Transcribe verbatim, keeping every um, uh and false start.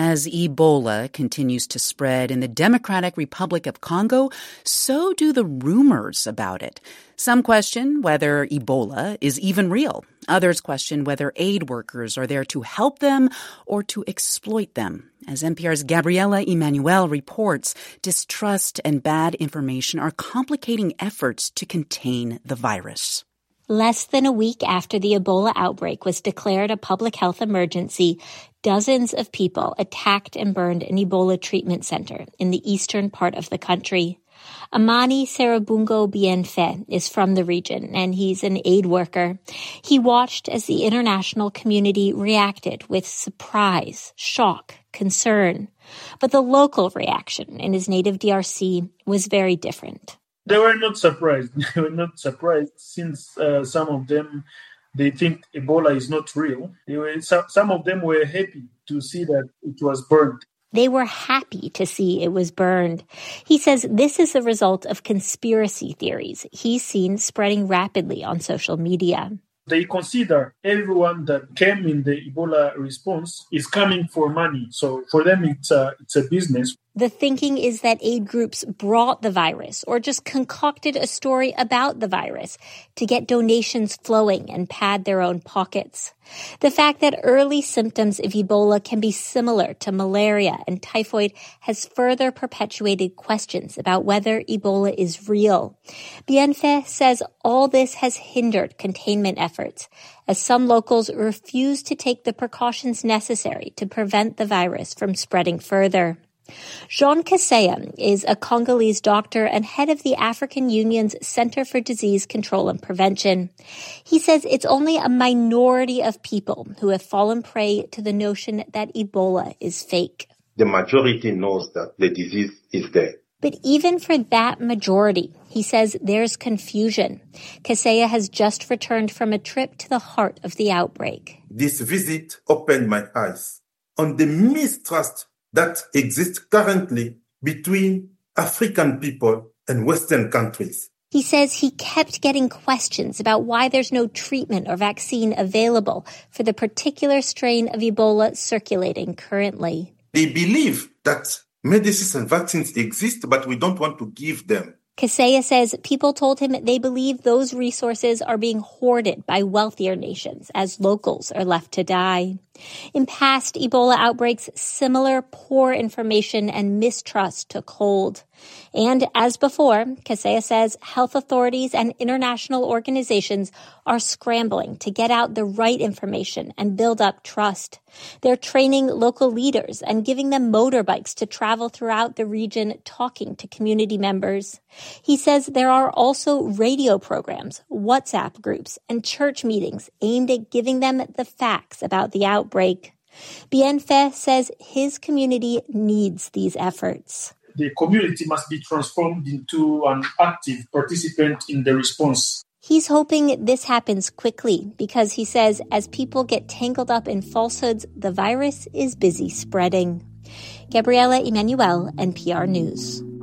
As Ebola continues to spread in the Democratic Republic of Congo, so do the rumors about it. Some question whether Ebola is even real. Others question whether aid workers are there to help them or to exploit them. As N P R's Gabriela Emanuel reports, distrust and bad information are complicating efforts to contain the virus. Less than a week after the Ebola outbreak was declared a public health emergency, dozens of people attacked and burned an Ebola treatment center in the eastern part of the country. Amani Serabungo Bienfe is from the region, and he's an aid worker. He watched as the international community reacted with surprise, shock, concern. But the local reaction in his native D R C was very different. They were not surprised. They were not surprised since uh, some of them, they think Ebola is not real. They were, so, some of them were happy to see that it was burned. They were happy to see it was burned. He says this is the result of conspiracy theories he's seen spreading rapidly on social media. They consider everyone that came in the Ebola response is coming for money. So for them, it's a, it's a business. The thinking is that aid groups brought the virus or just concocted a story about the virus to get donations flowing and pad their own pockets. The fact that early symptoms of Ebola can be similar to malaria and typhoid has further perpetuated questions about whether Ebola is real. Bienfe says all this has hindered containment efforts, as some locals refuse to take the precautions necessary to prevent the virus from spreading further. Jean Kaseya is a Congolese doctor and head of the African Union's Center for Disease Control and Prevention. He says it's only a minority of people who have fallen prey to the notion that Ebola is fake. The majority knows that the disease is there. But even for that majority, he says there's confusion. Kaseya has just returned from a trip to the heart of the outbreak. This visit opened my eyes on the mistrust that exists currently between African people and Western countries. He says he kept getting questions about why there's no treatment or vaccine available for the particular strain of Ebola circulating currently. They believe that medicines and vaccines exist, but we don't want to give them. Kaseya says people told him they believe those resources are being hoarded by wealthier nations as locals are left to die. In past Ebola outbreaks, similar poor information and mistrust took hold. And as before, Kaseya says health authorities and international organizations are scrambling to get out the right information and build up trust. They're training local leaders and giving them motorbikes to travel throughout the region talking to community members. He says there are also radio programs, WhatsApp groups, and church meetings aimed at giving them the facts about the outbreak. Bienfe says his community needs these efforts. The community must be transformed into an active participant in the response. He's hoping this happens quickly because he says as people get tangled up in falsehoods, the virus is busy spreading. Gabriela Emanuel, N P R News.